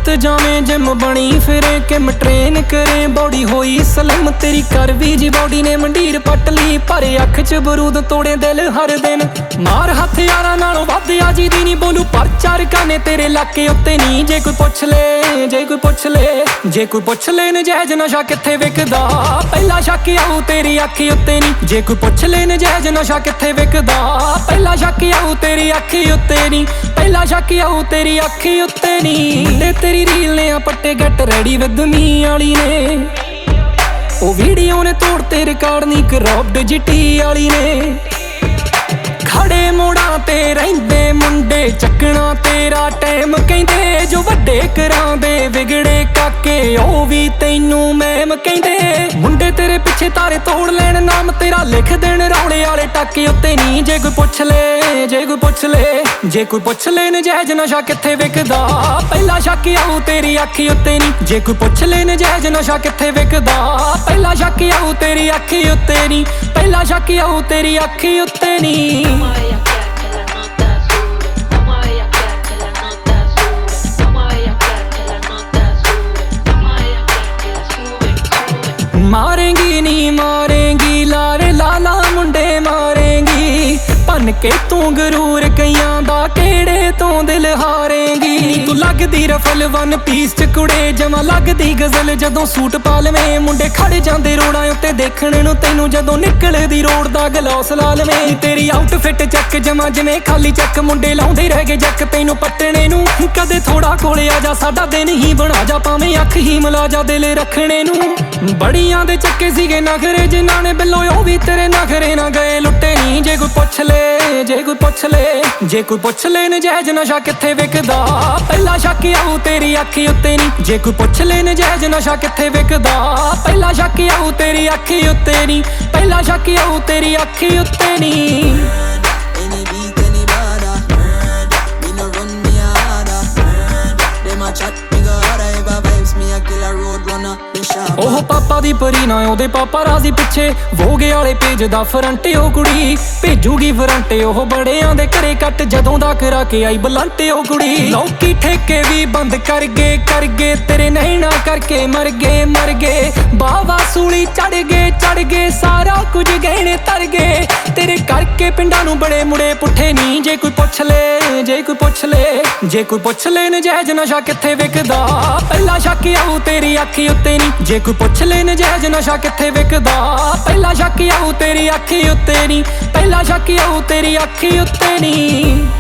नित जावें जिम बनी फिरे किम ट्रेन करे बॉडी होई सलम तेरी कर भी जी बॉडी ने मंडीर पट ली पर अख च बरूद तोड़े दिल हर दिन मार हथ यारा नालों वध आजी दी नी बोलू पर चार काने तेरे लाके उत्ते नी जे कोई पुछ ले जे कोई पुछ ले जे कोई पुछ ले नजायज नशा कित्थे विकदा पहला शक आऊ तेरी अखी उत्ते नी जे कोई पुछ ले नजायज नशा कित्थे विकदा पहला शक आऊ तेरी अखी उत्ते नी पहला शक आऊ तेरी अखी उत्ते नी मुंडे तेरी रील ने पट्टे गट रेडी विद मी वाली ने ओ वीडियो ने तोड़ ते रिकॉर्ड नी क्रॉप्ड जीटी वाली ने खड़े मोड़ा ते रहिंदे मुंडे चकना तेरा टाइम कहंदे जो वड्डे करांदे विगड़े काके ओ भी तैनू मैम कहंदे मुंडे तेरे पिछे तारे तोड़ लैण नाम तेरा लिख देण रौले वाले टाके उत्ते नी जे कोई पुछ ले जे कोई पुछ ले जे कोई पुछ ले नजायज नशा कित्थे विकदा पहला शक आऊ तेरी अखी उत्ते नी जे कोई पुछ ले नजायज नशा कित्थे विकदा पहला शक आऊ तेरी अखी उत्ते नी पहला शक आऊ तेरी अखी उत्ते नी मारेंगी नी मारेंगी लारे लाला मुंडे मारेंगी भन के तू गरूर कईयां दा केड़े तो दिल हारेंगी तू लगदी रफल वन पीस च कुड़े जमा लगदी गजल जदों सूट पा लवें मुंडे खड़ जांदे रोड़ां उत्ते देखण नूं तैनूं जदों निकलदी रोड दा गलौस ला लवें तेरी आउटफिट चक जमा जिवें खाली चक मुंडे लाउंदे रह गए जक तैनूं पट्टणे नूं कदे थोड़ा कोले आ जा साडा दिन ही बना जा भावें अख ही मिला जा दिल रखणे नूं बड़ियां दे चक्के सीगे नखरे जिन्हां ने बिल्लो ओ भी तेरे नखरे ना गए लुट्टे नी जे कोई पुछ ले जे कोई पुछ ले जे कोई पुछ ले नजायज नशा कित्थे विकदा पहला शक आऊ तेरी अखी उत्ते नी जे कोई पुछ ले नजायज नशा कित्थे विकदा पहला शक आऊ तेरी अखी उत्ते नी पहला शक आऊ तेरी अखी उत्ते नी ओह पापा दी परी ना ओदे पापा राजी पिछे वोगे वाले पेज दा फरंटे ओ कुड़ी भेजूगी फरंटे ओह बड़ियां दे घरे कट जदों दा करा के आई बलंटे ओ कुड़ी लौकी ठेके भी बंद कर गए तेरे नैना करके मर गए बावा सूली चढ़ गए सारा कुछ गहने तर गए तेरे करके पिंडां नूं बड़े मुड़े पुठे नी जे कोई पुछ ले जे कोई पुछ ले जे कोई पुछ ले नजायज नशा कित्थे विकदा पहला शक आऊ तेरी अखी उत्ते नी जे कोई पुछ ले नजायज नशा कित्थे विकदा पहला शक आऊ तेरी अखी उत्ते नी पहला शक आऊ तेरी अखी उत्ते नी।